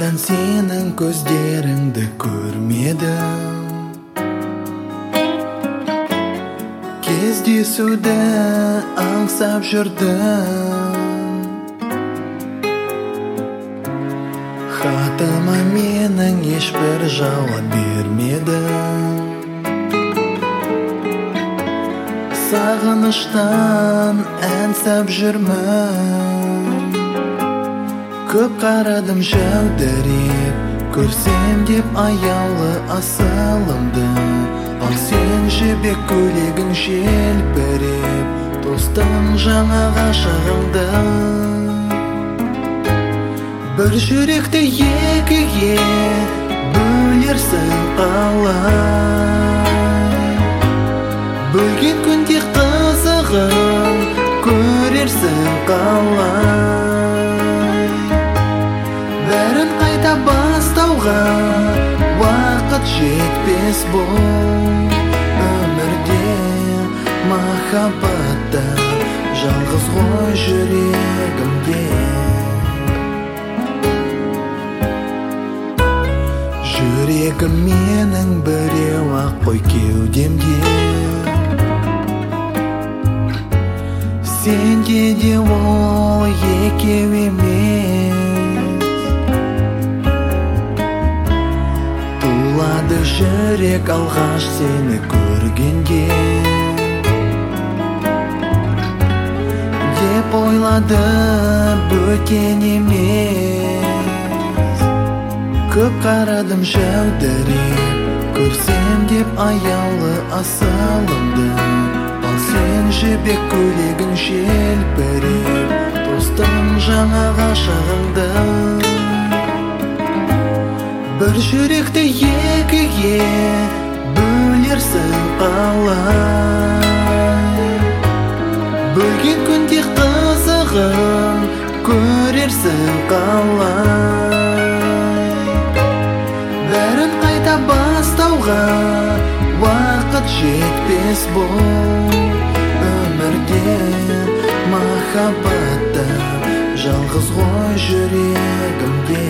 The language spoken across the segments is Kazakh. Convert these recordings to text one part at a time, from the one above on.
Қашан сенің көздеріңді көрмедім, кездесуді аңсап жүрдім. Хатыма менің ешбір жауап бермедің. Сағыныштан ән сап жүрмін. Көп қарадым жәудіреп, көрсем деп аяулы асылымды. Ал сен жібек көйлегің желбіреп, тостың жаңа ғашығыңды. Бір жүректі екіге бөлерсің қалай. Бөлген күнде қызығын көрерсің қалай. Бәрін қайта бастауға уақыт жетпес бұл өмірде. Махаббатта жалғыз ғой жүрегімде. Жүрегім менің біреу ақ қой кеудемде. Сенде де ол екеу емес. Тулады жүрек алғаш сені көргенде. Деп ойлады бөтен емес. Көп қарадым жәудіреп, көрсем деп аяулы асылымды. Ал сен жібек көйлегің желбіреп, тостың жаңа ғашығыңды. Бір жүректі екіге бөлерсің қалай. Бөлген күнде қызығын көрерсің қалай. Бәрін қайта бастауға уақыт жетпес бұл өмірде. Махаббатта жалғыз ғой жүрегімде.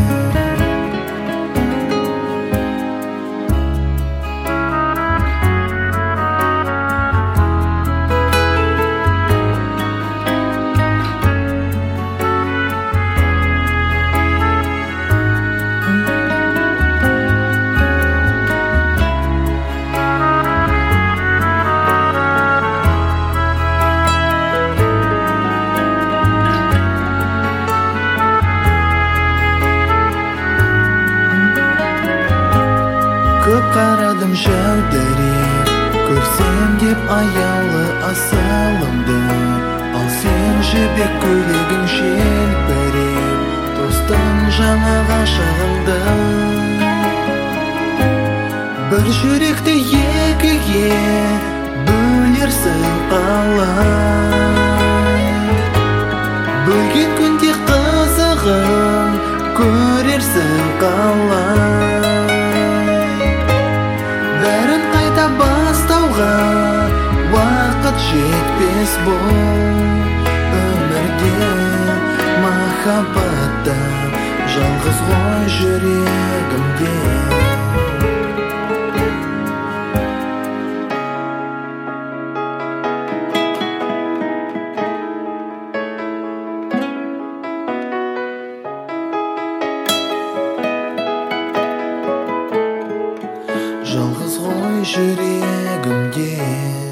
Көп қарадым жәудіреп, көрсем деп аяулы асылымды. Ал сен жібек көйлегің желбіреп, тостың жаңа ғашығыңды. Бір жүректі екіге бөлерсің қалай. Бөлген күнде қызығын көрерсің қалай. Бәрін қайта бастауға уақыт жетпес бұл өмірде. Махаббатта жалғыз ғой жүрегімде. Жалғыз ғой жүрегімде.